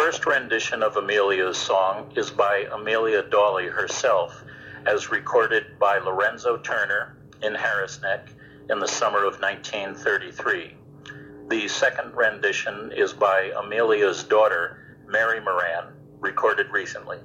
first rendition of Amelia's song is by Amelia Dawley herself, as recorded by Lorenzo Turner in Harrisneck in the summer of 1933. The second rendition is by Amelia's daughter, Mary Moran, recorded recently.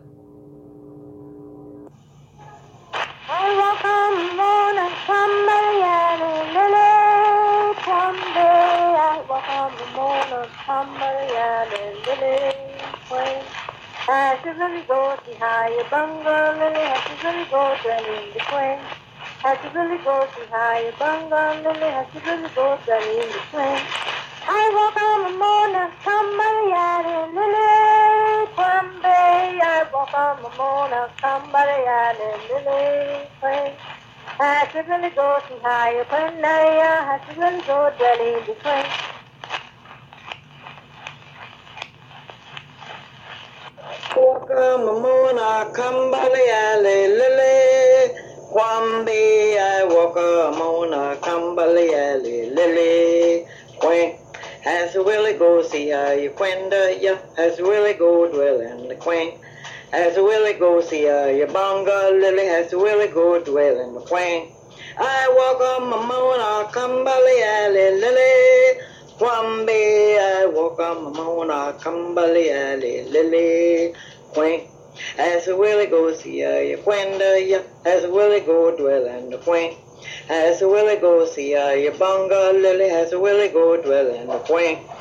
I walk on the moon and somebody and lily, someday I walk on the moon and somebody and lily, when I should really go see how you bungle, lily, I should really go dwelling the queen. I should really go see how you bungle, lily, I should really go dwelling the queen. I walk on the moon and somebody and lily, someday I walk on the moon and somebody and lily, when I should really go see how you bungle, I should really go dwelling the queen. Walk on the moon, I come by the alley, lily. One day I walk on the moon, I come by the alley, lily. Queen, as Willie go see how you quenda, ya, as Willie go dwell in the queen. As Willie go see how you bunga, lily, as Willie go dwell in the queen. I walk on the moon, I come by the alley, lily. One day I walk on the moon, I come by the alley, lily, queen. As Willie go see you quenda, ya, as Willie go dwell in the queen. As Willie go see you bunga, lily, as Willie go dwell in the queen.